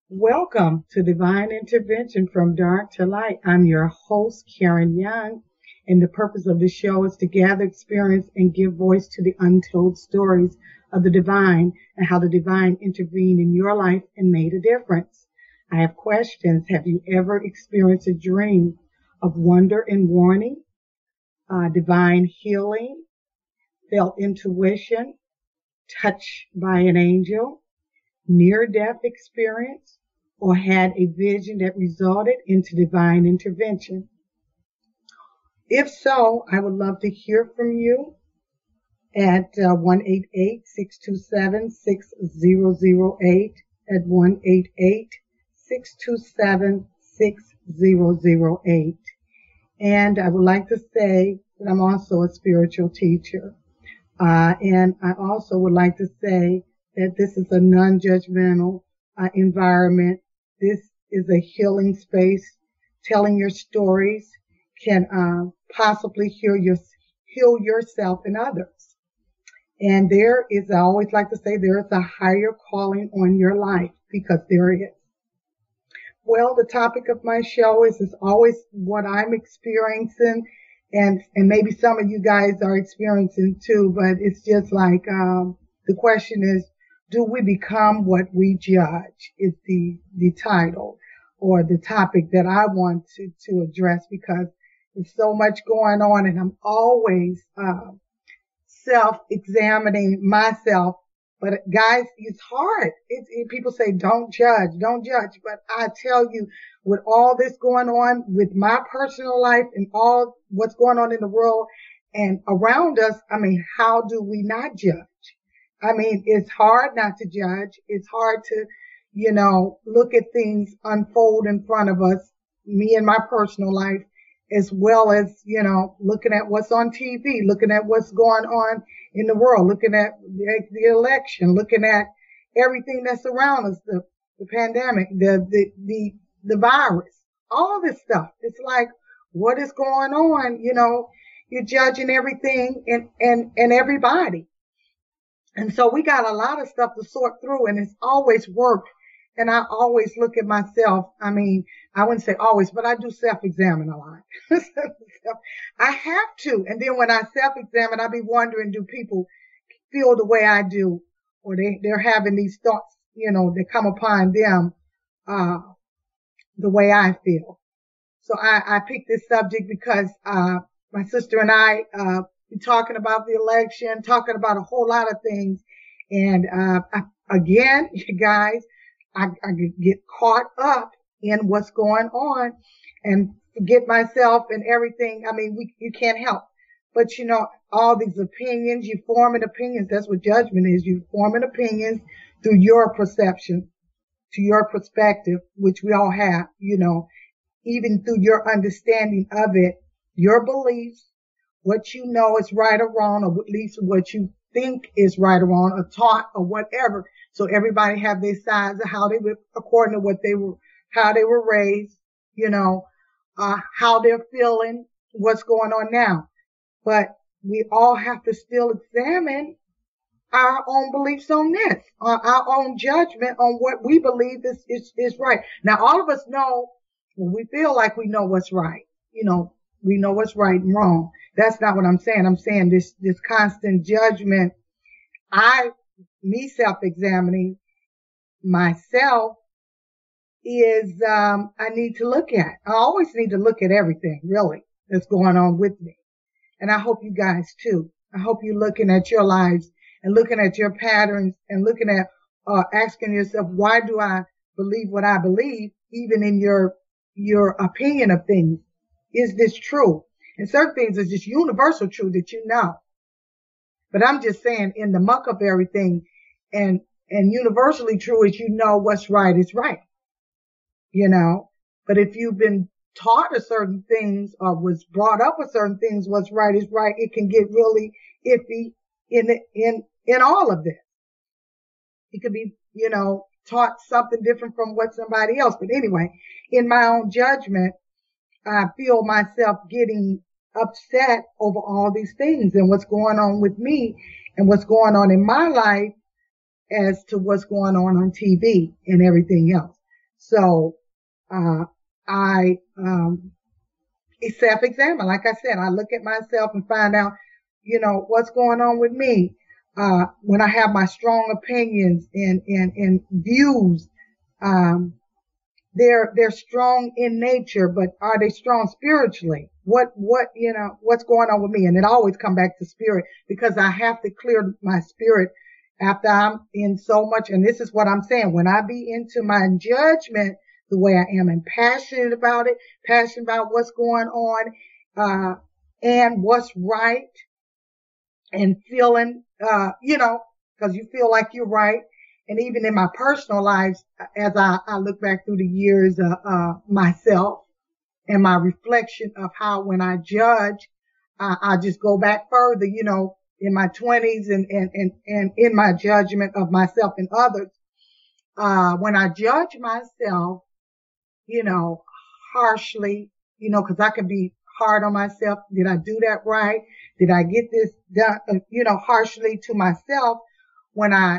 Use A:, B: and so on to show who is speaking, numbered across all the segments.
A: Welcome to Divine Intervention from Dark to Light. I'm your host, Karen Young, and the purpose of the show is to gather experience and give voice to the untold stories of the divine and how the divine intervened in your life and made a difference. I have questions. Have you ever experienced a dream of wonder and warning, divine healing, felt intuition, touched by an angel, near-death experience, or had a vision that resulted into divine intervention? If so, I would love to hear from you at 1-888-627-6008 at 1-888-627-6008. And I would like to say that I'm also a spiritual teacher. And I also would like to say that this is a non-judgmental environment. This is a healing space. Telling your stories can possibly heal yourself and others. And I always like to say, there is a higher calling on your life, because there is. Well, the topic of my show is always what I'm experiencing, and maybe some of you guys are experiencing too, but it's just like, the question is, do we become what we judge, is the title or the topic that I want to address, because there's so much going on, and I'm always self-examining myself. But guys, it's hard. People say, don't judge. But I tell you, with all this going on with my personal life and all what's going on in the world and around us, how do we not judge? It's hard not to judge. It's hard to, look at things unfold in front of us, me and my personal life, as well as, looking at what's on TV, looking at what's going on in the world, looking at the election, looking at everything that's around us, the pandemic, the virus, all this stuff. It's like, what is going on? You're judging everything and everybody. And so we got a lot of stuff to sort through, and it's always work. And I always look at myself. I wouldn't say always, but I do self-examine a lot. I have to. And then when I self-examine, I be wondering, do people feel the way I do? Or they're having these thoughts, that come upon them, the way I feel. So I picked this subject because, my sister and I, be talking about the election, talking about a whole lot of things. And, again, you guys, I get caught up in what's going on and forget myself and everything. You can't help. But, all these opinions, you forming opinions. That's what judgment is. You forming opinions through your perception, to your perspective, which we all have, even through your understanding of it, your beliefs, what you know is right or wrong, or at least what you think is right or wrong, or taught or whatever. So everybody have their sides of how they were, according to how they were raised, how they're feeling, what's going on now. But we all have to still examine our own beliefs on this, our own judgment on what we believe is right. Now, all of us know when we feel like we know what's right, we know what's right and wrong. That's not what I'm saying. I'm saying this constant judgment, me self-examining myself is, I need to look at. I always need to look at everything, really, that's going on with me. And I hope you guys too. I hope you're looking at your lives and looking at your patterns and looking at, asking yourself, why do I believe what I believe, even in your opinion of things? Is this true? And certain things is just universal truth that you know. But I'm just saying, in the muck of everything, and universally true is, what's right is right. But if you've been taught a certain things or was brought up with certain things, what's right is right, it can get really iffy in all of this. It could be, taught something different from what somebody else. But anyway, in my own judgment, I feel myself getting upset over all these things and what's going on with me and what's going on in my life as to what's going on TV and everything else. So, I, self-examine. Like I said, I look at myself and find out, what's going on with me. When I have my strong opinions and views, um, they're strong in nature, but are they strong spiritually? What's going on with me? And it always come back to spirit, because I have to clear my spirit after I'm in so much. And this is what I'm saying. When I be into my judgment, the way I am, and passionate about it, passionate about what's going on, and what's right, and feeling, cause you feel like you're right. And even in my personal lives, as I look back through the years, myself and my reflection of how when I judge, I just go back further, in my 20s and in my judgment of myself and others. When I judge myself, harshly, cause I can be hard on myself. Did I do that right? Did I get this done, harshly to myself when I,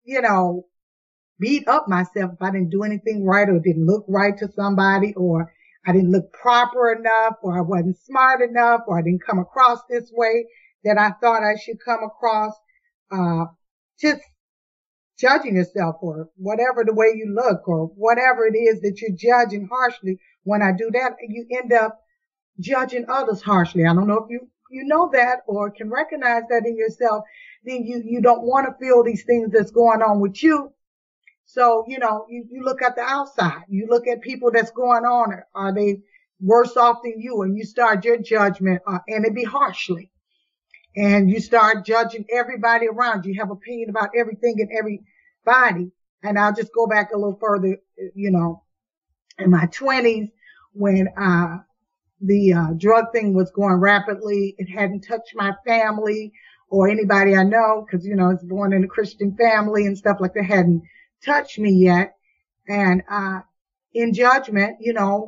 A: beat up myself if I didn't do anything right, or didn't look right to somebody, or I didn't look proper enough, or I wasn't smart enough, or I didn't come across this way that I thought I should come across. Just judging yourself, or whatever the way you look, or whatever it is that you're judging harshly. When I do that, you end up judging others harshly. I don't know if you know that or can recognize that in yourself. Then you don't want to feel these things that's going on with you. So, you look at the outside, you look at people that's going on. Are they worse off than you? And you start your judgment, and it be harshly. And you start judging everybody around you. You have opinion about everything and everybody. And I'll just go back a little further, in my 20s, when, the drug thing was going rapidly. It hadn't touched my family or anybody I know, because, I was born in a Christian family and stuff like that. Hadn't touched me yet. And, in judgment,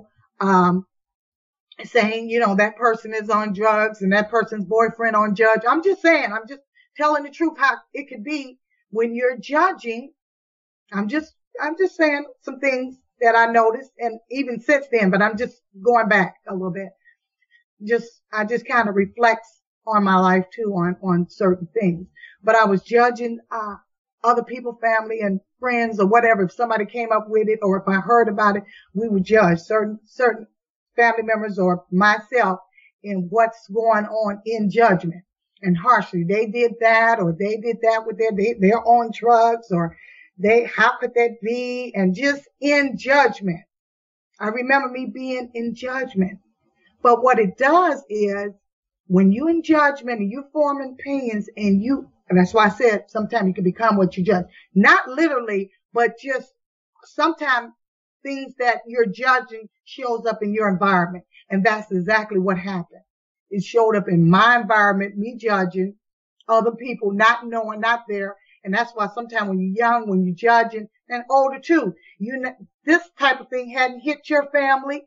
A: saying, that person is on drugs and that person's boyfriend on judge. I'm just telling the truth how it could be when you're judging. I'm just saying some things that I noticed, and even since then, but I'm just going back a little bit. I just kind of reflects on my life too, on certain things. But I was judging, other people, family and friends or whatever. If somebody came up with it, or if I heard about it, we would judge certain family members or myself in what's going on in judgment, and harshly. They did that, or they did that with they're on drugs, or how could that be? And just in judgment. I remember me being in judgment. But what it does is, when you're in judgment and you're forming opinions, and that's why I said sometimes you can become what you judge. Not literally, but just sometimes things that you're judging shows up in your environment. And that's exactly what happened. It showed up in my environment, me judging other people, not knowing, not there. And that's why sometimes when you're young, when you're judging, and older too, this type of thing hadn't hit your family,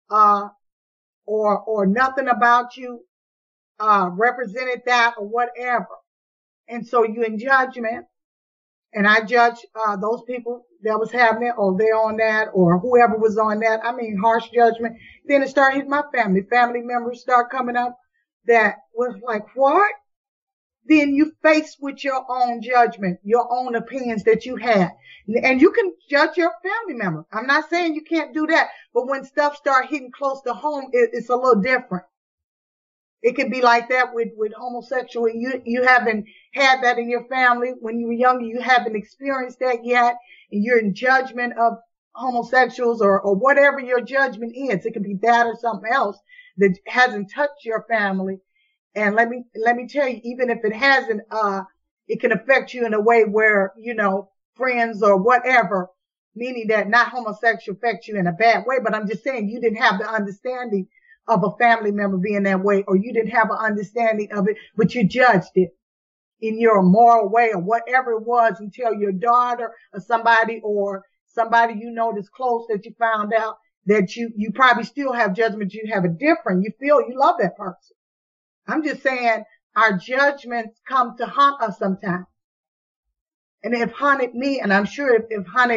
A: or nothing about you, represented that or whatever. And so you're in judgment, and I judge, those people that was having it, or they're on that, or whoever was on that. I mean, harsh judgment. Then it started hitting my family. Family members start coming up that was like, what? Then you face with your own judgment, your own opinions that you had. And you can judge your family member. I'm not saying you can't do that, but when stuff start hitting close to home, it's a little different. It can be like that with homosexual. You haven't had that in your family when you were younger. You haven't experienced that yet, and you're in judgment of homosexuals or whatever your judgment is. It could be that or something else that hasn't touched your family. And let me tell you, even if it hasn't, it can affect you in a way where, friends or whatever, meaning that not homosexual affects you in a bad way. But I'm just saying, you didn't have the understanding of a family member being that way, or you didn't have an understanding of it, but you judged it in your moral way or whatever it was, until your daughter or somebody that's close, that you found out that you probably still have judgment. You have a different, you feel you love that person. I'm just saying, our judgments come to haunt us sometimes. And it haunted me, and I'm sure if haunted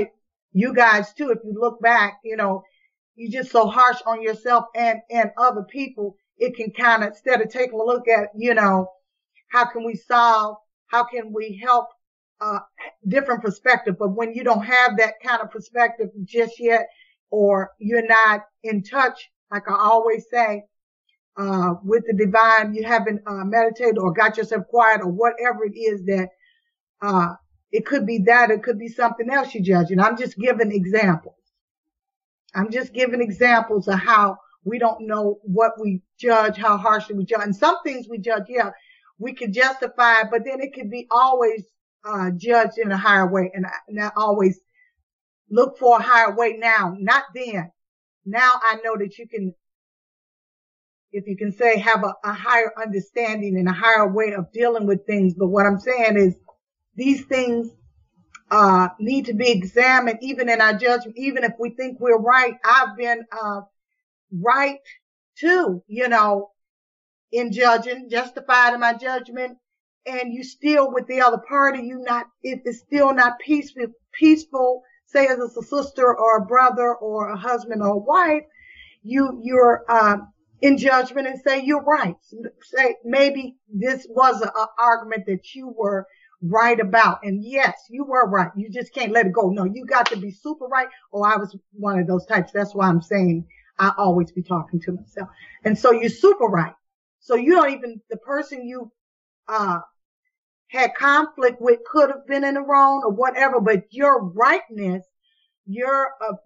A: you guys too, if you look back, you're just so harsh on yourself and other people. It can kind of, instead of taking a look at, how can we solve, how can we help, different perspective. But when you don't have that kind of perspective just yet, or you're not in touch, like I always say, with the divine, you haven't meditated or got yourself quiet or whatever it is that, it could be that, it could be something else you're judging. I'm just giving examples. I'm just giving examples of how we don't know what we judge, how harshly we judge. And some things we judge, yeah, we can justify, but then it could be always judged in a higher way. And I always look for a higher way now, not then. Now I know that you can, if you can say, have a higher understanding and a higher way of dealing with things. But what I'm saying is these things need to be examined even in our judgment, even if we think we're right. I've been right too, in judging, justified in my judgment, and you still with the other party, it is still not peaceful, say as a sister or a brother or a husband or a wife, you're in judgment and say you're right. Say maybe this was an argument that you were right about. And yes, you were right. You just can't let it go. No, you got to be super right. Oh, I was one of those types. That's why I'm saying I always be talking to myself. And so you're super right. So you don't even, the person you had conflict with could have been in the wrong or whatever, but your rightness, your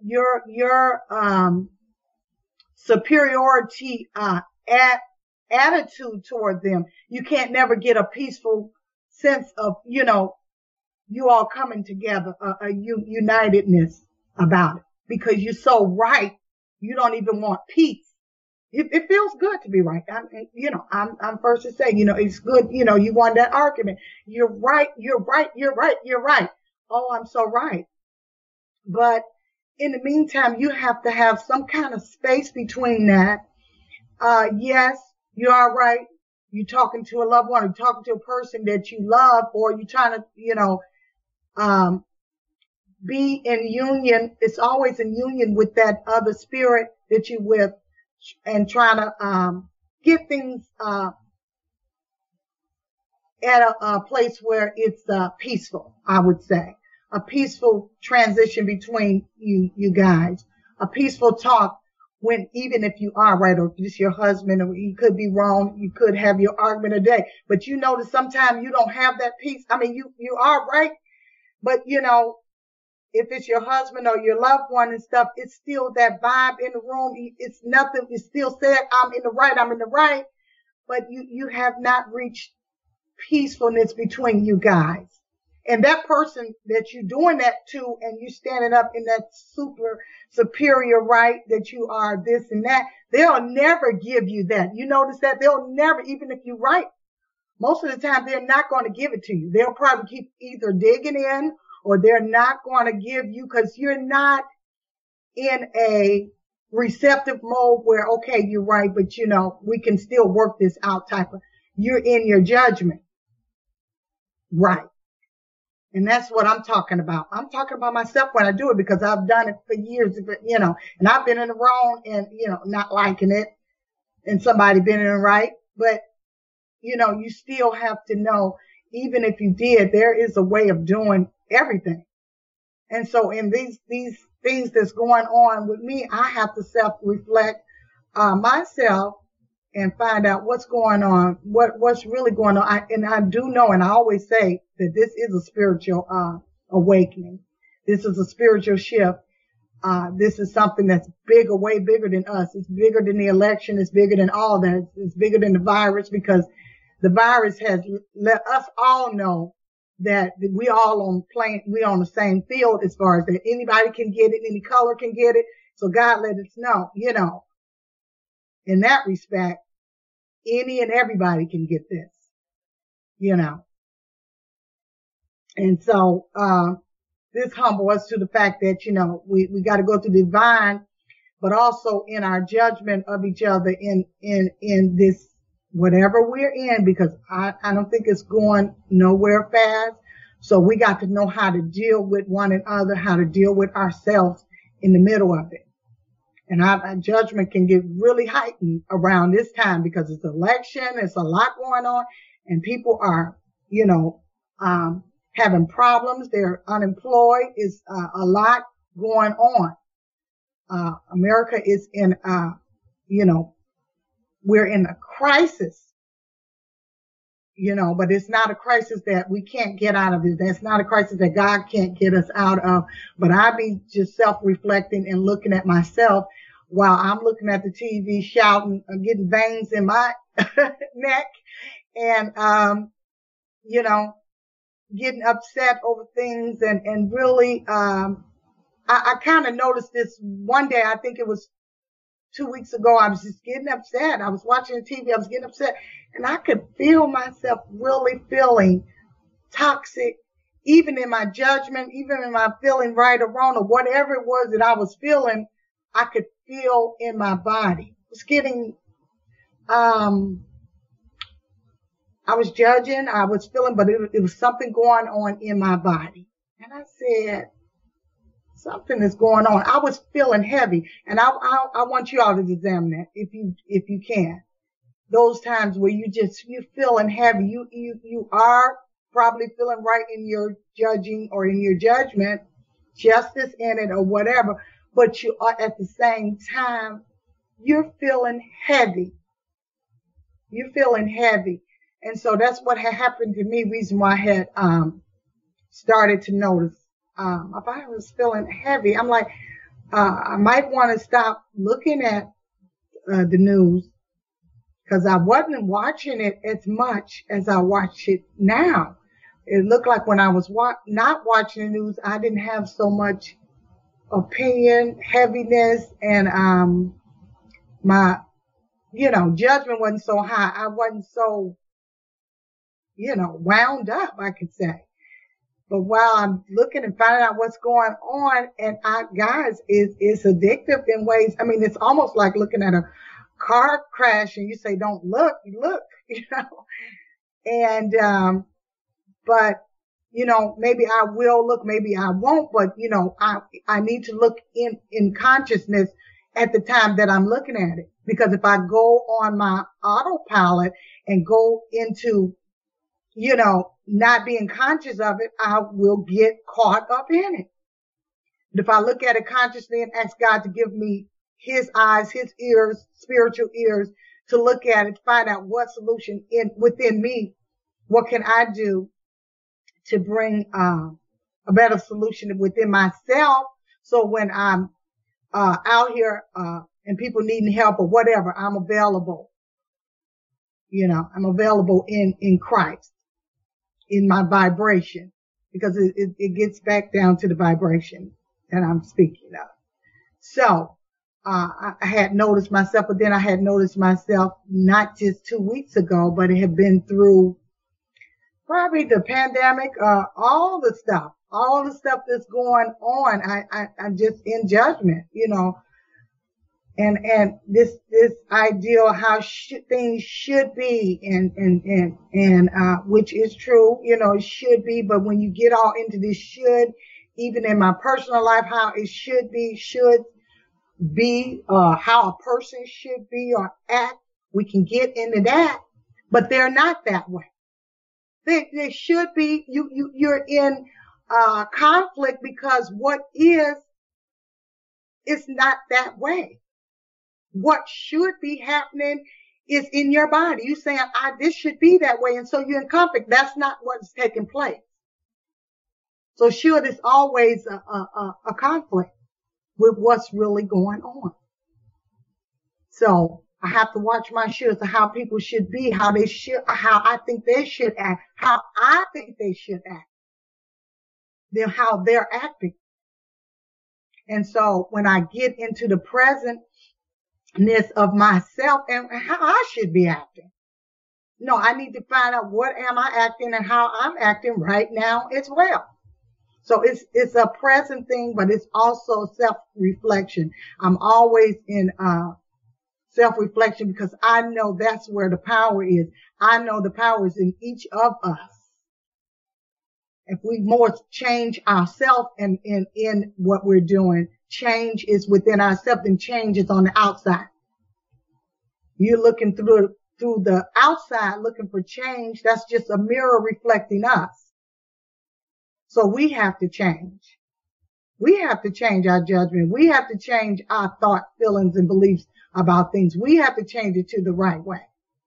A: superiority attitude toward them, you can't never get a peaceful sense of, you all coming together, a unitedness about it, because you're so right. You don't even want peace. It feels good to be right. I'm first to say, it's good. You won that argument. You're right. You're right. You're right. You're right. Oh, I'm so right. But in the meantime, you have to have some kind of space between that. Yes, you are right. You're talking to a loved one, you're talking to a person that you love, or you're trying to, be in union. It's always in union with that other spirit that you with, and trying to, get things, at a place where it's, peaceful, I would say. A peaceful transition between you guys. A peaceful talk when, even if you are right, or just your husband, or you could be wrong, you could have your argument a day, but that sometimes you don't have that peace. I mean, you are right, but if it's your husband or your loved one and stuff, it's still that vibe in the room. It's nothing. It's still said, I'm in the right, but you have not reached peacefulness between you guys. And that person that you're doing that to, and you standing up in that super superior right that you are this and that, they'll never give you that. You notice that? They'll never, even if you're right, most of the time they're not going to give it to you. They'll probably keep either digging in, or they're not going to give you, because you're not in a receptive mode where, okay, you're right, but we can still work this out type of, you're in your judgment. Right. And that's what I'm talking about. I'm talking about myself when I do it, because I've done it for years, and I've been in the wrong and, not liking it, and somebody been in the right. But, you still have to know, even if you did, there is a way of doing everything. And so in these things that's going on with me, I have to self-reflect, myself, and find out what's going on, what's really going on. I do know, and I always say that this is a spiritual awakening. This is a spiritual shift. This is something that's bigger, way bigger than us. It's bigger than the election. It's bigger than all that. It's bigger than the virus, because the virus has let us all know that we all we on the same field, as far as that anybody can get it, any color can get it. So God let us know, in that respect, any and everybody can get this, And so, this humble us to the fact that, we got to go through divine, but also in our judgment of each other in this, whatever we're in, because I don't think it's going nowhere fast. So we got to know how to deal with one another, how to deal with ourselves in the middle of it. And our judgment can get really heightened around this time because it's election, it's a lot going on, and people are, having problems. They're unemployed. It's a lot going on. America is in, we're in a crisis. But it's not a crisis that we can't get out of it. That's not a crisis that God can't get us out of. But I be just self-reflecting and looking at myself while I'm looking at the TV, shouting, getting veins in my neck, and getting upset over things, and really, I kind of noticed this one day. I think it was 2 weeks ago. I was just getting upset. I was watching TV. I was getting upset. And I could feel myself really feeling toxic, even in my judgment, even in my feeling right or wrong, or whatever it was that I was feeling, I could feel in my body. It was getting, I was judging, I was feeling, but it was something going on in my body. And I said, something is going on. I was feeling heavy. And I want you all to examine that if you can. Those times where you're feeling heavy. You are probably feeling right in your judging or in your judgment, justice in it or whatever, but you are at the same time, you're feeling heavy. You're feeling heavy. And so that's what had happened to me, reason why I had, started to notice, my body was feeling heavy. I'm like, I might want to stop looking at, the news, because I wasn't watching it as much as I watch it now. It looked like when I was not watching the news, I didn't have so much opinion, heaviness, and my, judgment wasn't so high. I wasn't so, wound up, I could say. But while I'm looking and finding out what's going on, and guys, it's addictive in ways. I mean, it's almost like looking at a car crash and you say, don't look, you look, and, but, maybe I will look, maybe I won't, but, I need to look in consciousness at the time that I'm looking at it. Because if I go on my autopilot and go into, not being conscious of it, I will get caught up in it. But if I look at it consciously and ask God to give me his eyes, his ears, spiritual ears, to look at it, find out what solution within me, what can I do to bring a better solution within myself. So when I'm out here and people needing help or whatever, I'm available. I'm available in Christ, in my vibration, because it gets back down to the vibration that I'm speaking of. So I had noticed myself, but then I had noticed myself not just 2 weeks ago, but it had been through probably the pandemic, all the stuff that's going on. I'm just in judgment, and this ideal how things should be, and which is true, it should be. But when you get all into this should, even in my personal life, how it should be, how a person should be or act, we can get into that, but they're not that way. They should be. You're in conflict because what is not that way. What should be happening is in your body. You saying, this should be that way. And so you're in conflict. That's not what's taking place. So should is always a conflict with what's really going on. So I have to watch my shoulds, how people should be, how I think they should act, how I think they should act, then how they're acting. And so when I get into the presentness of myself and how I should be acting, no, I need to find out what am I acting and how I'm acting right now as well. So it's a present thing, but it's also self-reflection. I'm always in self-reflection because I know that's where the power is. I know the power is in each of us. If we more change ourselves and in what we're doing, change is within ourselves and change is on the outside. You're looking through the outside looking for change. That's just a mirror reflecting us. So we have to change. We have to change our judgment. We have to change our thoughts, feelings, and beliefs about things. We have to change it to the right way.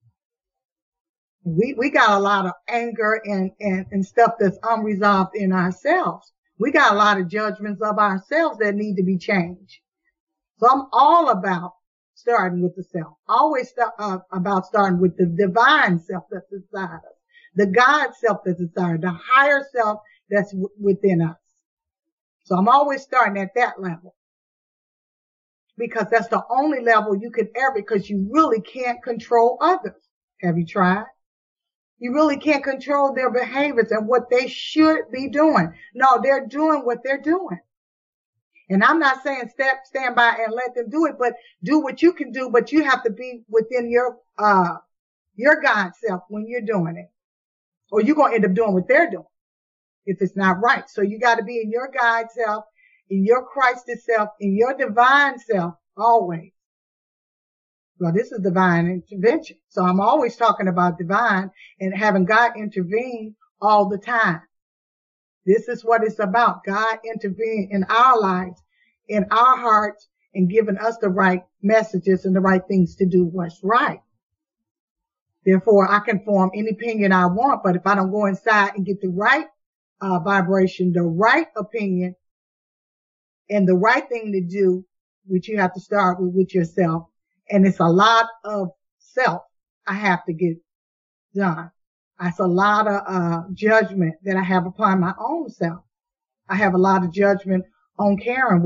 A: We got a lot of anger and stuff that's unresolved in ourselves. We got a lot of judgments of ourselves that need to be changed. So I'm all about starting with the self. Always about starting with the divine self that's inside us, the God self that's inside, the higher self that's within us. So I'm always starting at that level because that's the only level you could ever, because you really can't control others. Have you tried? You really can't control their behaviors and what they should be doing. No, they're doing what they're doing. And I'm not saying stand by and let them do it, but do what you can do, but you have to be within your God self when you're doing it, or you're going to end up doing what they're doing if it's not right. So you got to be in your God self, in your Christ self, in your divine self always. Well, this is divine intervention. So I'm always talking about divine and having God intervene all the time. This is what it's about. God intervening in our lives, in our hearts, and giving us the right messages and the right things to do what's right. Therefore, I can form any opinion I want, but if I don't go inside and get the right vibration, the right opinion, and the right thing to do, which you have to start with yourself, and it's a lot of self I have to get done. It's a lot of judgment that I have upon my own self. I have a lot of judgment on Karen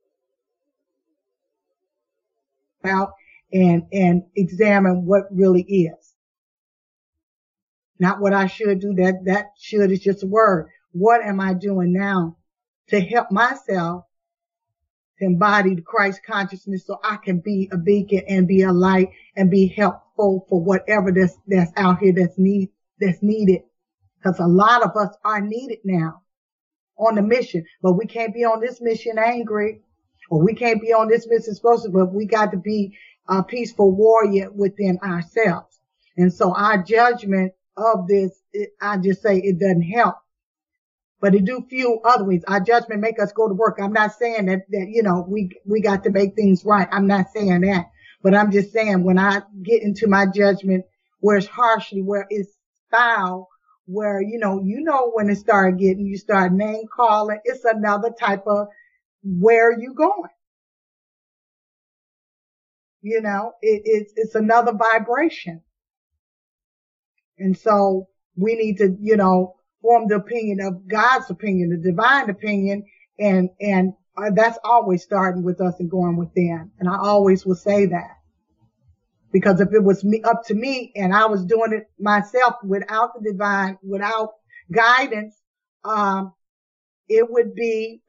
A: about and examine what really is. Not what I should do. That should is just a word. What am I doing now to help myself to embody the Christ consciousness so I can be a beacon and be a light and be helpful for whatever that's out here that's needed. Because a lot of us are needed now on the mission, but we can't be on this mission angry, or we can't be on this mission explosive, but we got to be a peaceful warrior within ourselves. And so our judgment of this, I just say it doesn't help. But it do fuel other ways. Our judgment make us go to work. I'm not saying that we got to make things right. I'm not saying that. But I'm just saying when I get into my judgment where it's harshly, where it's foul, where, you know when it started getting, you start name calling, it's another type of where are you going? It's another vibration. And so we need to, form the opinion of God's opinion, the divine opinion, and that's always starting with us and going within. And I always will say that. Because if it was up to me and I was doing it myself without the divine, without guidance, it would be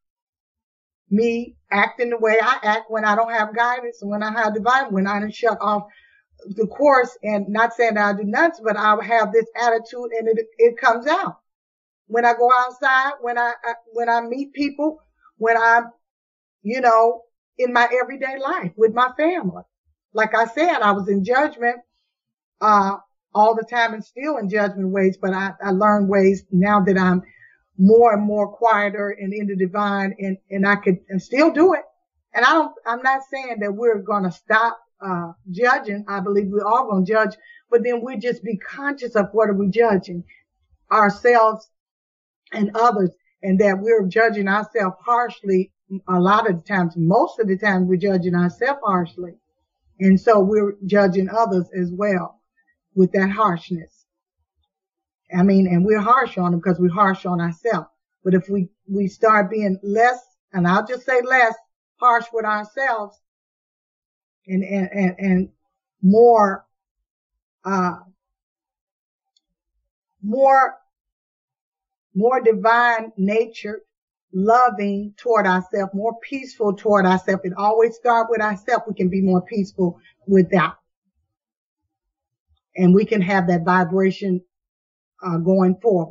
A: me acting the way I act when I don't have guidance and when I have divine, when I done shut off the course, and not saying that I do nothing, but I have this attitude and it comes out. When I go outside, when I meet people, when I'm, in my everyday life with my family. Like I said, I was in judgment, all the time and still in judgment ways, but I learned ways now that I'm more and more quieter and in the divine and I could still do it. And I'm not saying that we're going to stop judging. I believe we're all going to judge, but then we just be conscious of what are we judging, ourselves and others, and that we're judging ourselves harshly. A lot of the times, most of the time, we're judging ourselves harshly. And so we're judging others as well with that harshness. I mean, and we're harsh on them because we're harsh on ourselves. But if we start being less, and I'll just say less, harsh with ourselves, and more divine nature, loving toward ourselves, more peaceful toward ourselves. It always starts with ourselves. We can be more peaceful with that. And we can have that vibration going forward.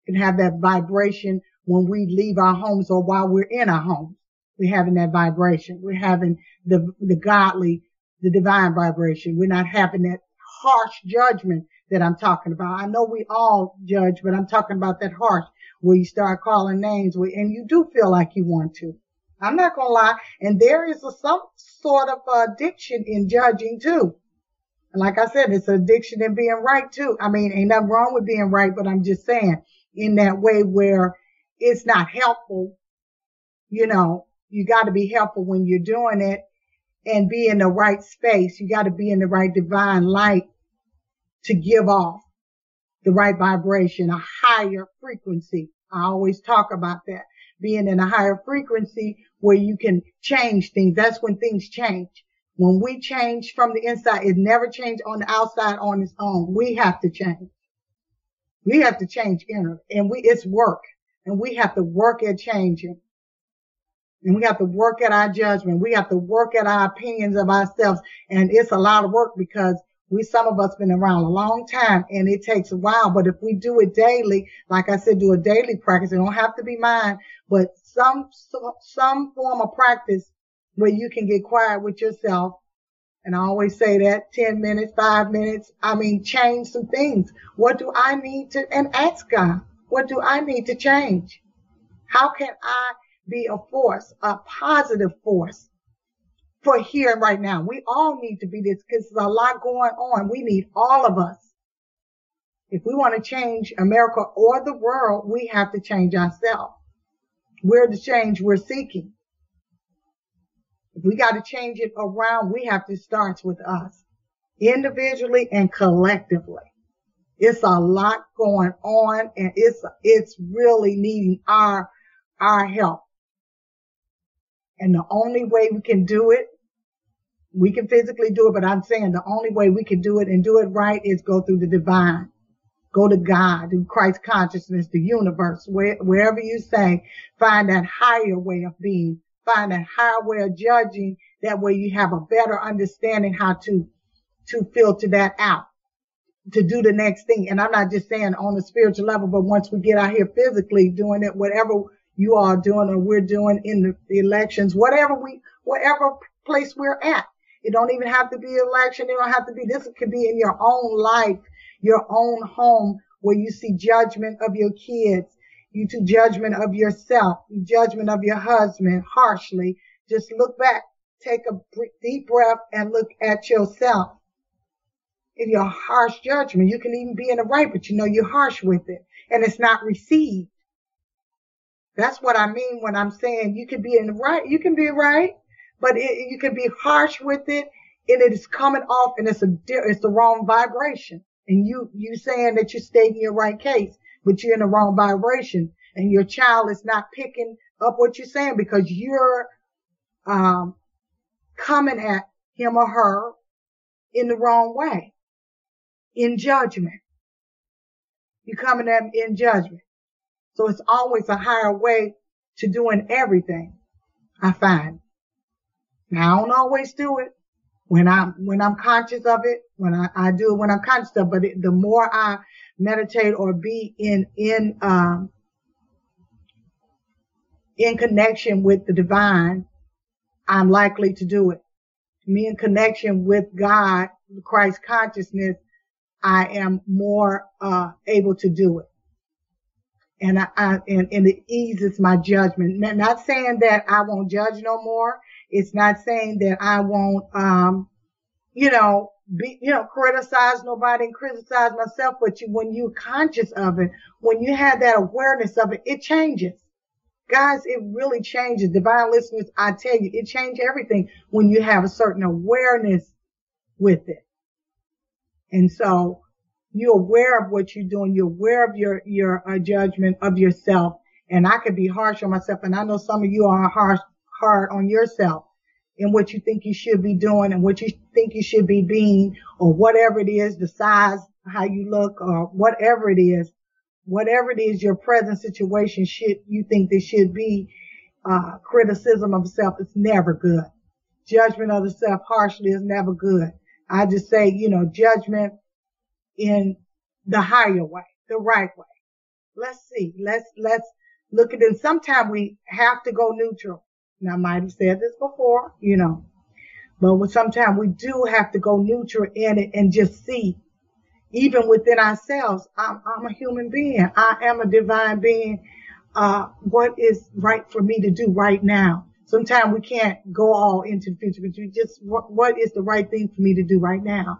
A: can have that vibration when we leave our homes or while we're in our homes. We're having that vibration. We're having the godly, the divine vibration. We're not having that harsh judgment that I'm talking about. I know we all judge, but I'm talking about that harsh where you start calling names and you do feel like you want to. I'm not going to lie. And there is some sort of addiction in judging too. And like I said, it's an addiction in being right too. I mean, ain't nothing wrong with being right, but I'm just saying in that way where it's not helpful. You know, you got to be helpful when you're doing it and be in the right space. You got to be in the right divine light to give off the right vibration, a higher frequency. I always talk about that. Being in a higher frequency where you can change things. That's when things change. When we change from the inside, it never changed on the outside on its own. We have to change. We have to change inner, and it's work, and we have to work at changing. And we have to work at our judgment. We have to work at our opinions of ourselves. And it's a lot of work because some of us been around a long time and it takes a while. But if we do it daily, like I said, do a daily practice. It don't have to be mine, but some form of practice where you can get quiet with yourself. And I always say that 10 minutes, 5 minutes. I mean, change some things. What do I need to, and ask God, what do I need to change? How can I be a force, a positive force for here and right now? We all need to be this because there's a lot going on. We need all of us. If we want to change America or the world, we have to change ourselves. We're the change we're seeking. If we got to change it around, we have to start with us individually and collectively. It's a lot going on and it's really needing our help. And the only way we can do it, we can physically do it, but I'm saying the only way we can do it and do it right is go through the divine. Go to God, through Christ consciousness, the universe, wherever you say, find that higher way of being, find that higher way of judging. That way you have a better understanding how to filter that out, to do the next thing. And I'm not just saying on a spiritual level, but once we get out here physically doing it, whatever you are doing or we're doing in the elections, whatever place we're at. It don't even have to be election. It don't have to be, this could be in your own life, your own home where you see judgment of your kids, you see judgment of yourself, judgment of your husband harshly. Just look back, take a deep breath and look at yourself. In your harsh judgment, you can even be in the right, but you know you're harsh with it and it's not received. That's what I mean when I'm saying you can be in the right, you can be right, but you can be harsh with it and it is coming off and it's the wrong vibration. And you saying that you're stating your right case, but you're in the wrong vibration and your child is not picking up what you're saying because you're, coming at him or her in the wrong way, in judgment. You're coming at him in judgment. So it's always a higher way to doing everything, I find. Now, I don't always do it when I'm conscious of it, when I do it when I'm conscious of it, but the more I meditate or be in connection with the divine, I'm likely to do it. Me in connection with God, Christ consciousness, I am more able to do it. And it eases my judgment. Not saying that I won't judge no more. It's not saying that I won't, criticize nobody and criticize myself. But when you're conscious of it, when you have that awareness of it, it changes. Guys, it really changes. Divine listeners, I tell you, it changes everything when you have a certain awareness with it. And so, you're aware of what you're doing. You're aware of your judgment of yourself. And I could be harsh on myself. And I know some of you are hard on yourself in what you think you should be doing and what you think you should be being or whatever it is, the size, how you look or whatever it is your present situation you think there should be, criticism of self is never good. Judgment of the self harshly is never good. I just say, judgment in the higher way, the right way, Let's see. Let's look at it. Sometimes we have to go neutral. And I might have said this before, but sometimes we do have to go neutral in it and just see, even within ourselves. I'm a human being. I am a divine being. What is right for me to do right now? Sometimes we can't go all into the future, but what is the right thing for me to do right now?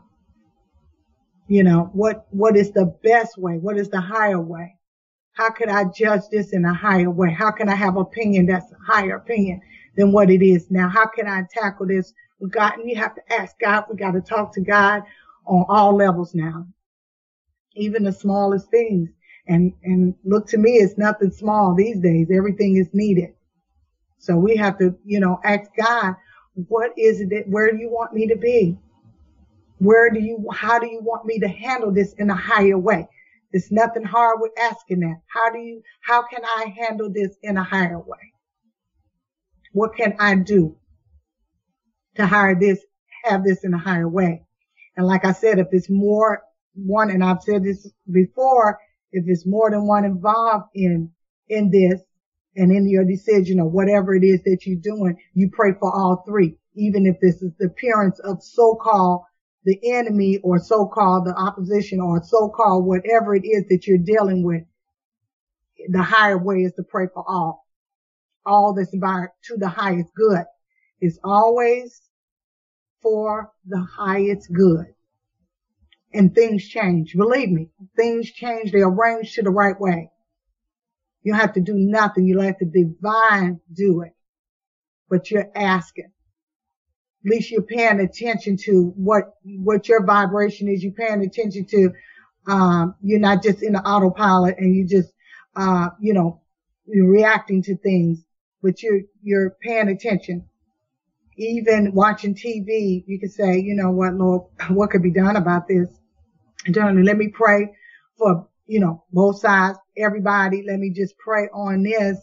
A: What is the best way? What is the higher way? How could I judge this in a higher way? How can I have opinion that's a higher opinion than what it is now? How can I tackle this with God? And you have to ask God. We got to talk to God on all levels now, even the smallest things. And look, to me, it's nothing small these days. Everything is needed. So we have to, ask God, what is it where do you want me to be? How do you want me to handle this in a higher way? There's nothing hard with asking that. How can I handle this in a higher way? What can I do to have this in a higher way? And like I said, if it's more one, and I've said this before, if it's more than one involved in this and in your decision or whatever it is that you're doing, you pray for all three. Even if this is the appearance of so-called the enemy or so-called the opposition or so-called whatever it is that you're dealing with, the higher way is to pray for all that's to the highest good. It's always for the highest good. And things change. Believe me, things change. They arrange to the right way. You don't have to do nothing. You let the divine do it. But you're asking. At least you're paying attention to what your vibration is. You're paying attention to, you're not just in the autopilot and you just, you're reacting to things, but you're paying attention. Even watching TV, you can say, you know what, Lord, what could be done about this? And let me pray for, both sides, everybody. Let me just pray on this.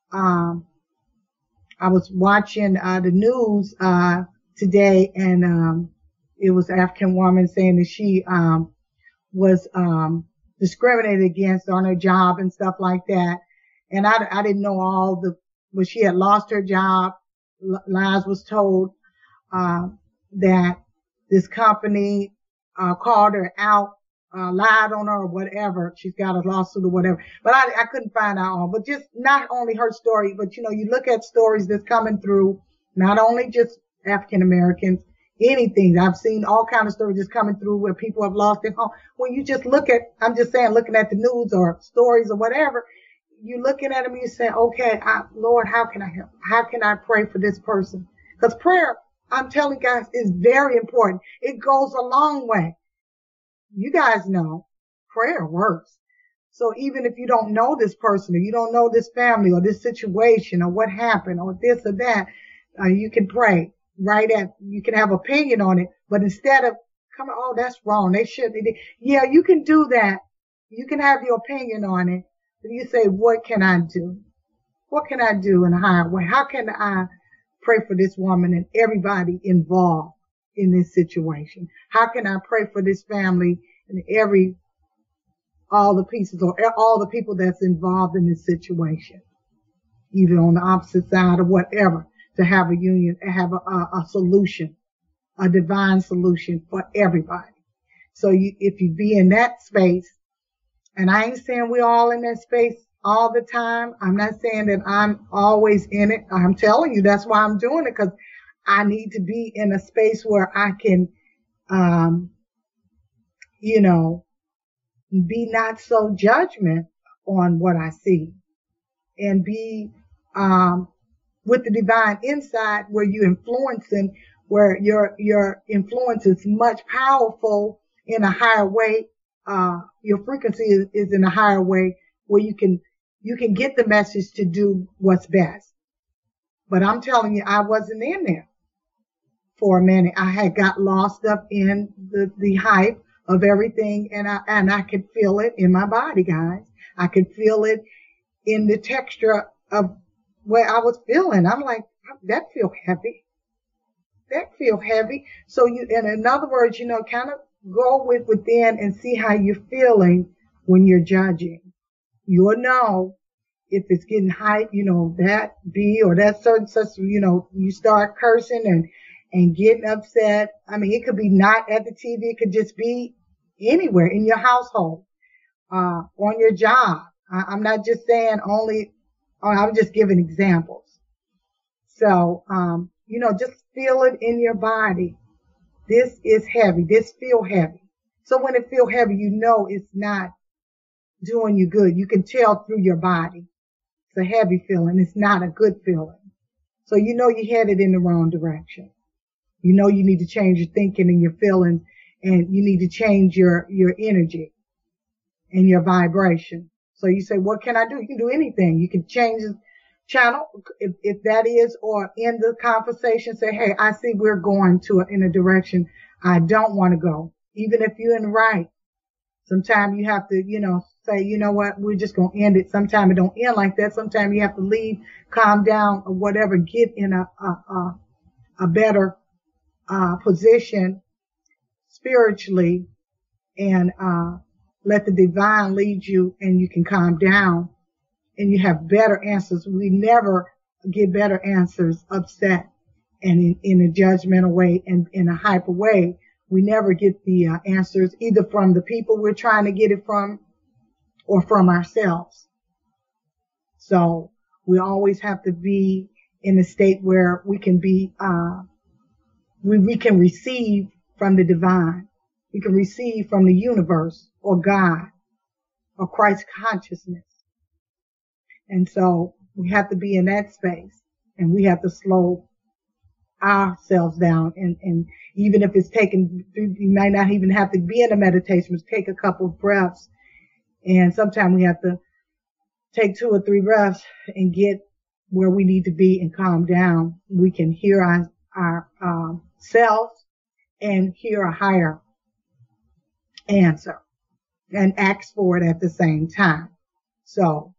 A: I was watching, the news, today, and it was an African woman saying that she was discriminated against on her job and stuff like that. And I didn't know but she had lost her job. Lies was told that this company called her out, lied on her or whatever. She's got a lawsuit or whatever. But I couldn't find out all. But just not only her story, but you look at stories that's coming through, not only just African Americans, anything. I've seen all kinds of stories just coming through where people have lost their home. When you just looking at the news or stories or whatever, you're looking at them and you say, okay, Lord, how can I help? How can I pray for this person? Because prayer, I'm telling you guys, is very important. It goes a long way. You guys know prayer works. So even if you don't know this person or you don't know this family or this situation or what happened or this or that, you can pray. You can have opinion on it, but instead of coming, oh, that's wrong, they shouldn't. Yeah, you can do that. You can have your opinion on it, but you say, what can I do? What can I do in a higher way? How can I pray for this woman and everybody involved in this situation? How can I pray for this family and all the pieces or all the people that's involved in this situation, either on the opposite side or whatever, to have a union, have a solution, a divine solution for everybody. So if you be in that space, and I ain't saying we're all in that space all the time. I'm not saying that I'm always in it. I'm telling you, that's why I'm doing it, because I need to be in a space where I can, be not so judgment on what I see, and be, with the divine insight where you're influencing, where your influence is much powerful in a higher way. Your frequency is in a higher way where you can get the message to do what's best. But I'm telling you, I wasn't in there for a minute. I had got lost up in the hype of everything, and I could feel it in my body, guys. I could feel it in the texture of where I was feeling. I'm like, that feel heavy. That feel heavy. So in other words, kind of go within and see how you're feeling when you're judging, You'll know if it's getting hype, that B or that certain such, you start cursing and getting upset. I mean, it could be not at the TV. It could just be anywhere in your household, on your job. I'm not just saying only, I'm just giving examples. So, just feel it in your body. This is heavy. This feel heavy. So when it feel heavy, it's not doing you good. You can tell through your body. It's a heavy feeling. It's not a good feeling. So you're headed in the wrong direction. You need to change your thinking and your feelings, and you need to change your energy and your vibration. So you say, what can I do? You can do anything. You can change the channel if that is, or end the conversation, say, hey, I see we're going in a direction I don't want to go. Even if you're in the right. Sometimes you have to, say, you know what, we're just going to end it. Sometimes it don't end like that. Sometimes you have to leave, calm down, or whatever, get in a better position spiritually, and let the divine lead you, and you can calm down and you have better answers. We never get better answers upset and in a judgmental way and in a hyper way. We never get the answers either from the people we're trying to get it from or from ourselves. So we always have to be in a state where we can be, we can receive from the divine. We can receive from the universe or God or Christ consciousness. And so we have to be in that space, and we have to slow ourselves down. And even if it's taken, you might not even have to be in a meditation, just take a couple of breaths. And sometimes we have to take 2 or 3 breaths and get where we need to be and calm down. We can hear our selves and hear a higher answer and ask for it at the same time. So,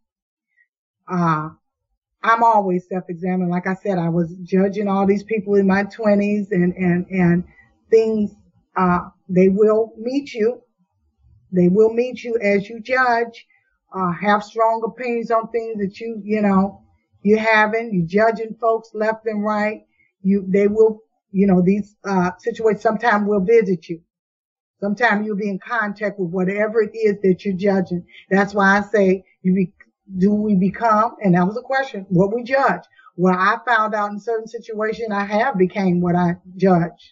A: I'm always self-examining. Like I said, I was judging all these people in my 20s and things, they will meet you. They will meet you as you judge, have strong opinions on things that you're having. You're judging folks left and right. They will, these, situations sometimes will visit you. Sometimes you'll be in contact with whatever it is that you're judging. That's why I say do we become, and that was a question, what we judge. Well, I found out in certain situations I have became what I judge.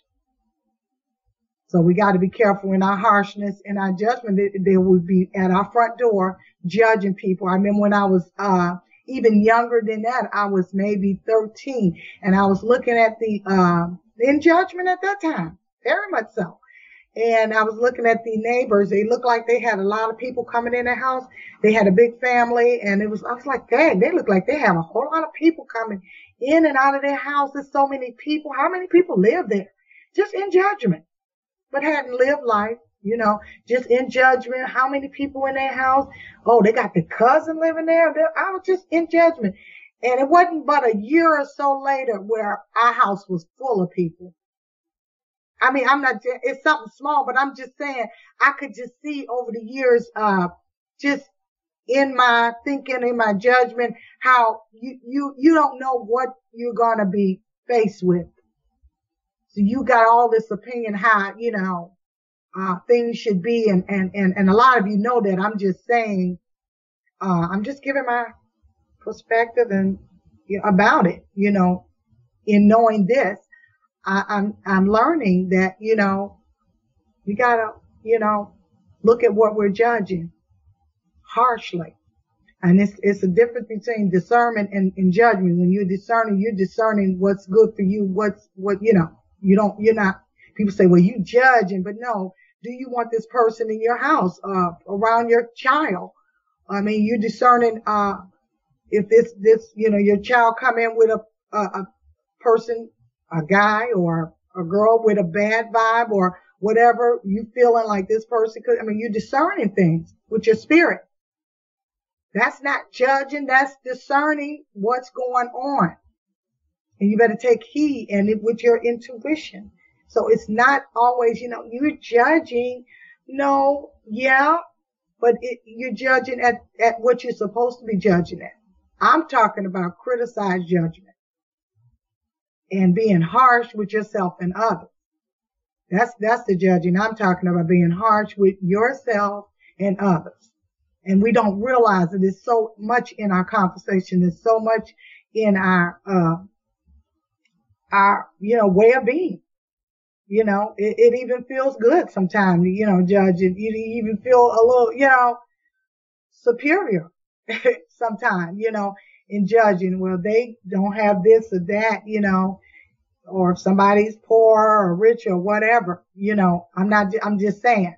A: So we got to be careful in our harshness and our judgment. There would be at our front door judging people. I remember when I was even younger than that, I was maybe 13, and I was looking at in judgment at that time, very much so. And I was looking at the neighbors. They looked like they had a lot of people coming in their house. They had a big family, and I was like, dang, they look like they have a whole lot of people coming in and out of their house. There's so many people. How many people live there? Just in judgment, but hadn't lived life, just in judgment. How many people in their house? Oh, they got the cousin living there. I was just in judgment. And it wasn't but a year or so later where our house was full of people. I mean, it's something small, but I'm just saying, I could just see over the years, just in my thinking, in my judgment, how you don't know what you're going to be faced with. So you got all this opinion how, things should be. And a lot of you know that. I'm just saying, I'm just giving my perspective and about it, in knowing this. I'm learning that, we gotta, look at what we're judging harshly. And it's a difference between discernment and judgment. When you're discerning what's good for you, you're not, people say, well, you judging, but no, do you want this person in your house, around your child? I mean, you're discerning, if this, your child come in with a person, a guy or a girl with a bad vibe or whatever, you feeling like this person could, you're discerning things with your spirit. That's not judging, that's discerning what's going on. And you better take heed with your intuition. So it's not always, you're judging. No, yeah, but you're judging at what you're supposed to be judging at. I'm talking about criticized judgment and being harsh with yourself and others. That's the judging I'm talking about, being harsh with yourself and others. And we don't realize it is so much in our conversation. There's so much in our way of being. It even feels good sometimes, judging. You even feel a little, superior sometimes, in judging. Well, they don't have this or that, or if somebody's poor or rich or whatever, I'm just saying,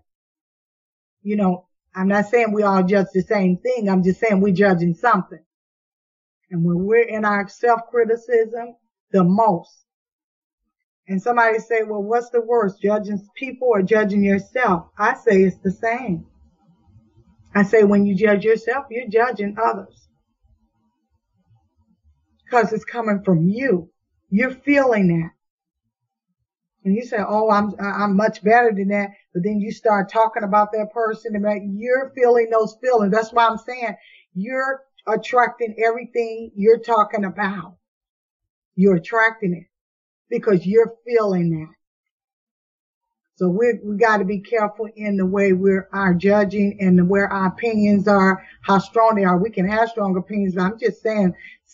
A: I'm not saying we all judge the same thing. I'm just saying we're judging something. And when we're in our self-criticism, the most. And somebody say, well, what's the worst, judging people or judging yourself? I say it's the same. I say when you judge yourself, you're judging others. Because it's coming from you. You're feeling that. And you say, oh, I'm much better than that. But then you start talking about that person and you're feeling those feelings. That's why I'm saying you're attracting everything you're talking about. You're attracting it because you're feeling that. So we got to be careful in the way our judging and where our opinions are, how strong they are. We can have strong opinions, but I'm just saying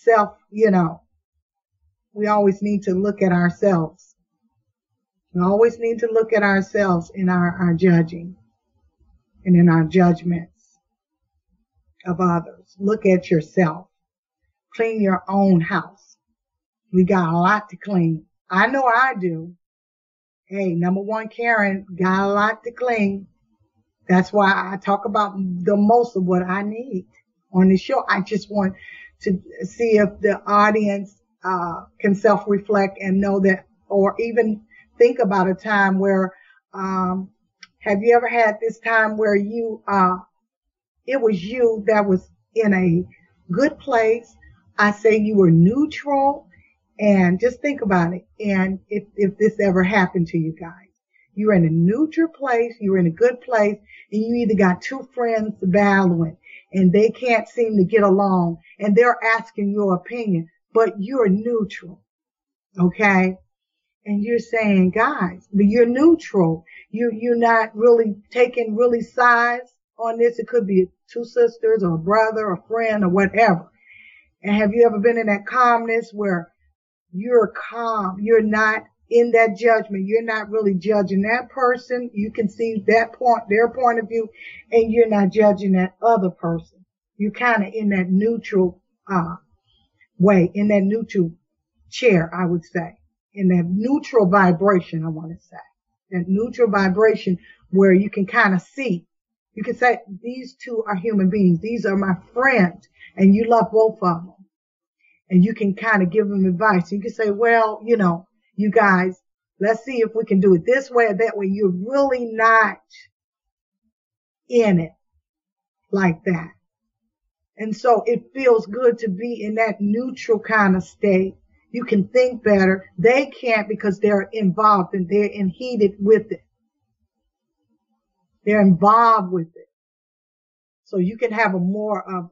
A: we always need to look at ourselves. We always need to look at ourselves in our judging and in our judgments of others. Look at yourself. Clean your own house. We got a lot to clean. I know I do. Hey, number one, Karen, got a lot to clean. That's why I talk about the most of what I need on the show. I just want to see if the audience can self-reflect and know that, or even think about a time where, have you ever had this time where it was you that was in a good place? I say you were neutral, and just think about it. And if this ever happened to you guys, you're in a neutral place, you're in a good place, and you either got two friends battling and they can't seem to get along and they're asking your opinion, but you're neutral. Okay. And you're saying, guys, but you're neutral. You're not really taking really sides on this. It could be two sisters or a brother, a friend or whatever. And have you ever been in that calmness where you're calm? You're not in that judgment. You're not really judging that person. You can see their point of view, and you're not judging that other person. You're kind of in that neutral, way, in that neutral chair, I would say. In that neutral vibration, I want to say. That neutral vibration where you can kind of see. You can say, these two are human beings. These are my friends. And you love both of them. And you can kind of give them advice. You can say, well, you guys, let's see if we can do it this way or that way. You're really not in it like that. And so it feels good to be in that neutral kind of state. You can think better. They can't because they're involved and they're heated with it. They're involved with it. So you can have a more of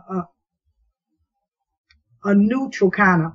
A: a neutral kind of,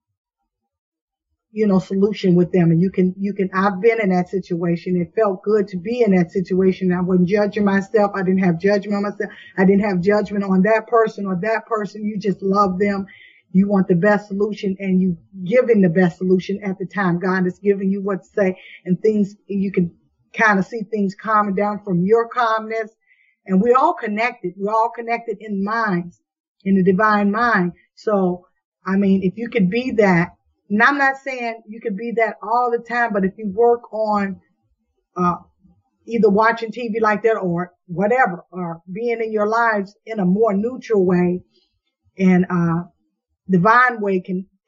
A: solution with them. And I've been in that situation. It felt good to be in that situation. I wasn't judging myself. I didn't have judgment on myself. I didn't have judgment on that person or that person. You just love them. You want the best solution, and you giving the best solution at the time. God is giving you what to say, and things, you can kind of see things calming down from your calmness. And we're all connected. We're all connected in minds, in the divine mind. So, if you could be that, and I'm not saying you could be that all the time, but if you work on, either watching TV like that or whatever, or being in your lives in a more neutral way, and, divine way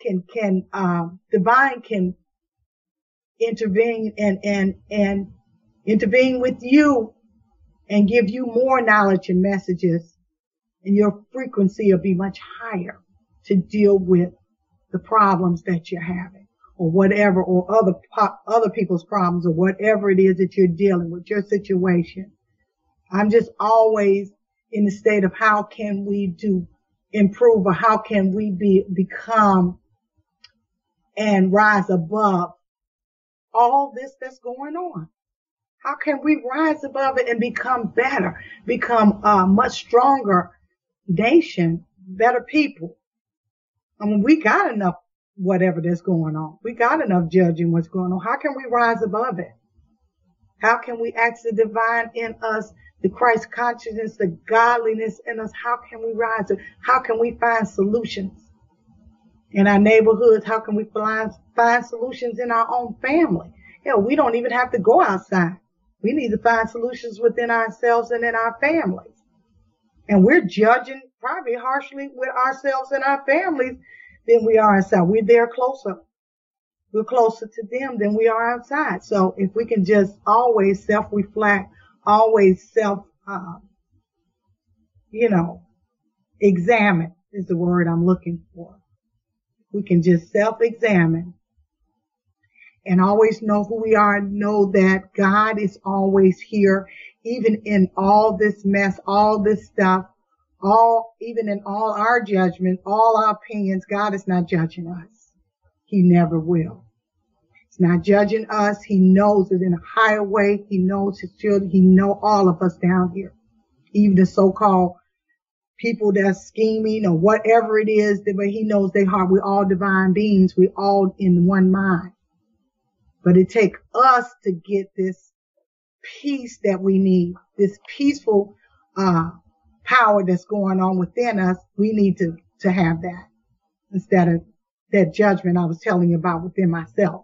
A: divine can intervene and intervene with you and give you more knowledge and messages, and your frequency will be much higher to deal with the problems that you're having or whatever, or other people's problems or whatever it is that you're dealing with, your situation. I'm just always in the state of how can we improve, or how can we become and rise above all this that's going on? How can we rise above it and become better, become a much stronger nation, better people? I mean, we got enough whatever that's going on. We got enough judging what's going on. How can we rise above it? How can we ask the divine in us, the Christ consciousness, the godliness in us? How can we rise? How can we find solutions in our neighborhoods? How can we find solutions in our own family? Hell, we don't even have to go outside. We need to find solutions within ourselves and in our families. And we're judging probably harshly with ourselves and our families than we are outside. We're there closer. We're closer to them than we are outside. So if we can just always self-reflect, always examine is the word I'm looking for. We can just self-examine and always know who we are, know that God is always here, even in all this mess, all this stuff, even in all our judgment, all our opinions. God is not judging us. He never will. He's not judging us. He knows it in a higher way. He knows his children. He knows all of us down here, even the so-called people that's scheming or whatever it is, but he knows their heart. We're all divine beings. We're all in one mind. But it takes us to get this peace that we need, this peaceful power that's going on within us. We need to have that instead of that judgment I was telling you about within myself.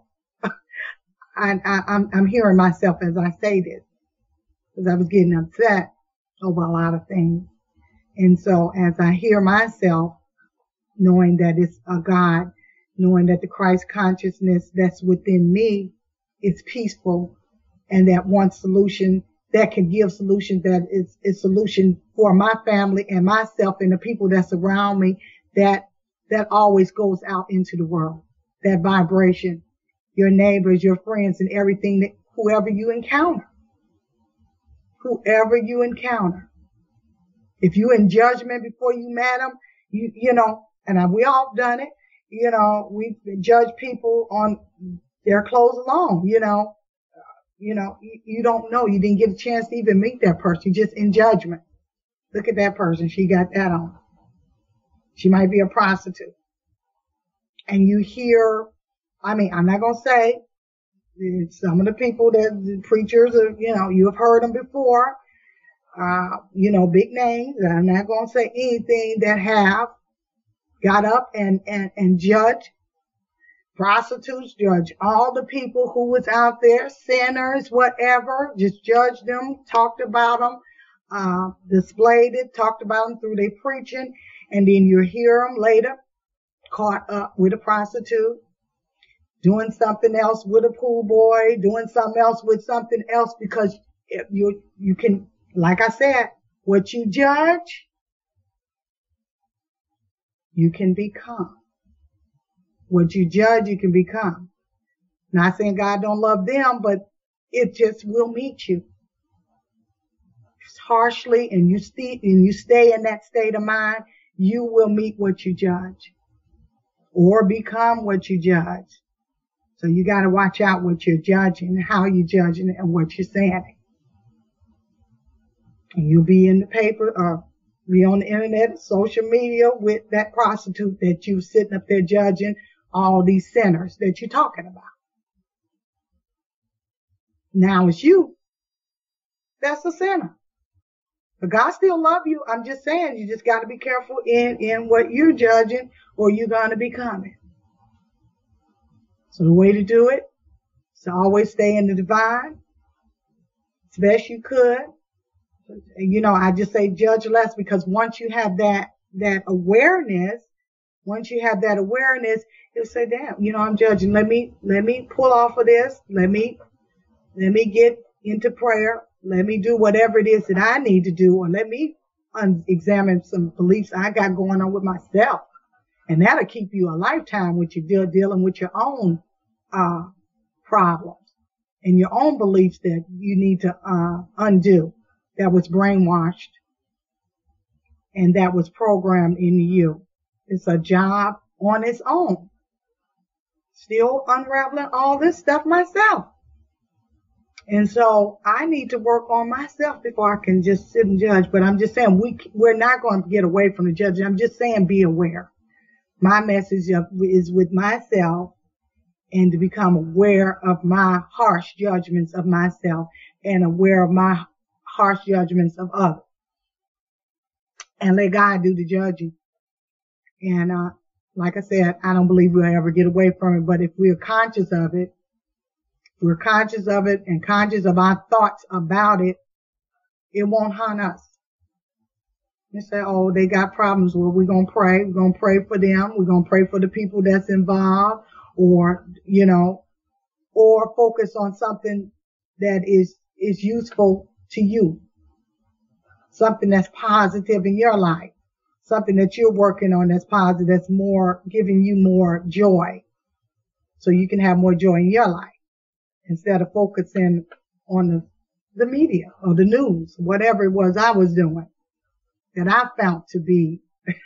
A: I'm hearing myself as I say this because I was getting upset over a lot of things. And so as I hear myself, knowing that it's a God, knowing that the Christ consciousness that's within me is peaceful, and that one solution that can give solution that is a solution for my family and myself and the people that's around me, that always goes out into the world. That vibration, your neighbors, your friends, and everything, that whoever you encounter. If you in judgment before you met them, we all done it. We judge people on their clothes alone, you don't know. You didn't get a chance to even meet that person. You're just in judgment. Look at that person. She got that on. She might be a prostitute. And you hear, I'm not going to say some of the people the preachers, you have heard them before, big names. I'm not going to say anything that have got up and judge prostitutes, judge all the people who was out there, sinners, whatever, just judge them, talked about them, displayed it, talked about them through their preaching, and then you hear them later caught up with a prostitute, doing something else with a pool boy, doing something else with something else, because you can, like I said, what you judge, you can become. What you judge, you can become. Not saying God don't love them, but it just will meet you. Harshly, and you stay in that state of mind, you will meet what you judge. Or become what you judge. So you got to watch out what you're judging, how you're judging it, and what you're saying. And you'll be in the paper or be on the internet, social media with that prostitute that you sitting up there judging all these sinners that you're talking about. Now it's you. That's a sinner. But God still love you. I'm just saying, you just got to be careful in what you're judging, or you're going to become it. So the way to do it is to always stay in the divine as best you could. I just say judge less, because once you have that awareness, you'll say, damn, I'm judging. Let me pull off of this. Let me get into prayer. Let me do whatever it is that I need to do, or let me examine some beliefs I got going on with myself. And that'll keep you a lifetime with you dealing with your own problems and your own beliefs that you need to undo that was brainwashed and that was programmed into you. It's a job on its own. Still unraveling all this stuff myself. And so I need to work on myself before I can just sit and judge. But I'm just saying we're not going to get away from the judging. I'm just saying be aware. My message is with myself and to become aware of my harsh judgments of myself and aware of my harsh judgments of others. And let God do the judging. And like I said, I don't believe we'll ever get away from it. But if we're conscious of it, and conscious of our thoughts about it, it won't haunt us. You say, oh, they got problems. Well, we're going to pray. We're going to pray for them. We're going to pray for the people that's involved, or, or focus on something that is useful to you. Something that's positive in your life. Something that you're working on that's positive, that's more, giving you more joy. So you can have more joy in your life. Instead of focusing on the media or the news, whatever it was I was doing that I found to be,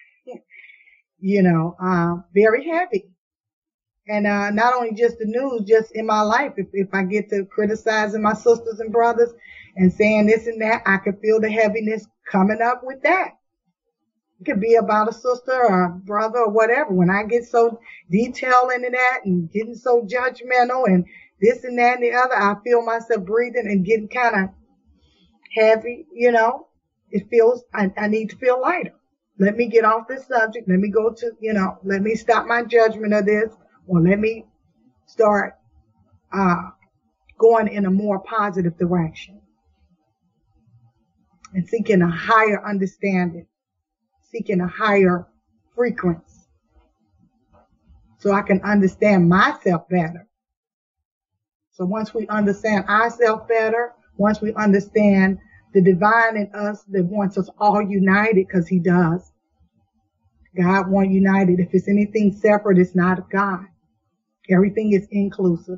A: very heavy. And not only just the news, just in my life, if I get to criticizing my sisters and brothers and saying this and that, I can feel the heaviness coming up with that. It could be about a sister or a brother or whatever. When I get so detailed into that and getting so judgmental and this and that and the other, I feel myself breathing and getting kind of heavy, It feels, I need to feel lighter. Let me get off this subject. Let me go to, let me stop my judgment of this, or let me start going in a more positive direction and seeking a higher understanding, seeking a higher frequency so I can understand myself better. So once we understand ourselves better, once we understand the divine in us that wants us all united, because he does. God wants united. If it's anything separate, it's not of God. Everything is inclusive.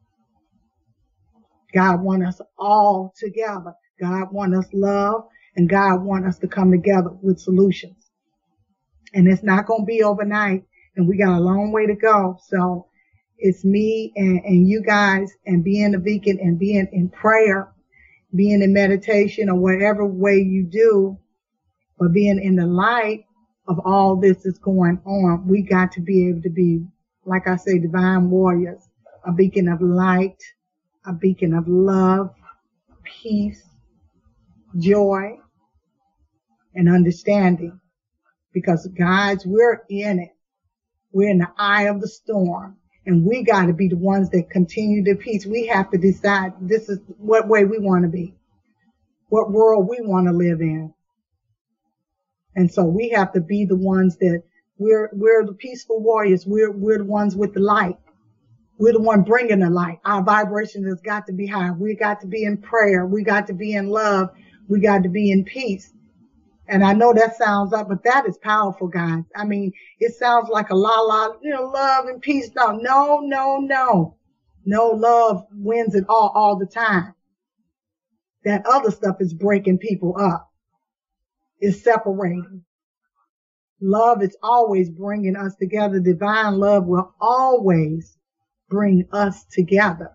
A: God wants us all together. God wants us love, and God wants us to come together with solutions. And it's not going to be overnight, and we got a long way to go. So it's me and you guys, and being a beacon and being in prayer, being in meditation, or whatever way you do, or being in the light of all this is going on. We got to be able to be, like I say, divine warriors, a beacon of light, a beacon of love, peace, joy, and understanding. Because guys, we're in it. We're in the eye of the storm. And we got to be the ones that continue the peace. We have to decide this is what way we want to be, what world we want to live in. And so we have to be the ones that we're the peaceful warriors. We're the ones with the light. We're the one bringing the light. Our vibration has got to be high. We got to be in prayer. We got to be in love. We got to be in peace. And I know that sounds up, but that is powerful, guys. I mean, it sounds like a love and peace. No. No, love wins it all the time. That other stuff is breaking people up. It's separating. Love is always bringing us together. Divine love will always bring us together,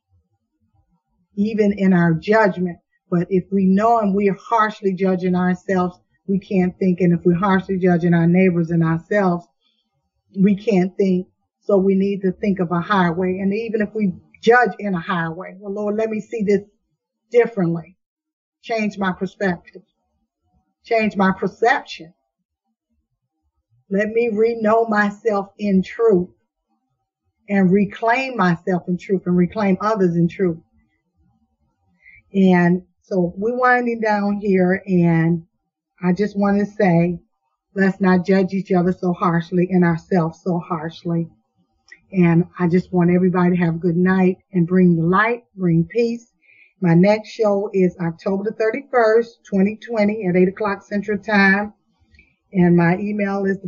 A: even in our judgment. But if we know and we're harshly judging ourselves, we can't think. And if we're harshly judging our neighbors and ourselves, we can't think. So we need to think of a higher way. And even if we judge in a higher way, well, Lord, let me see this differently. Change my perspective. Change my perception. Let me re-know myself in truth and reclaim myself in truth and reclaim others in truth. And so we're winding down here, and I just want to say, let's not judge each other so harshly and ourselves so harshly. And I just want everybody to have a good night and bring the light, bring peace. My next show is October the 31st, 2020 at 8 o'clock Central Time. And my email is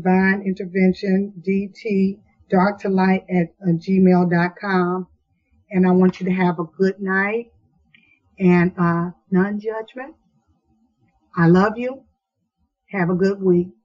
A: divineinterventiondt darktolight@gmail.com. And I want you to have a good night and non-judgment I love you. Have a good week.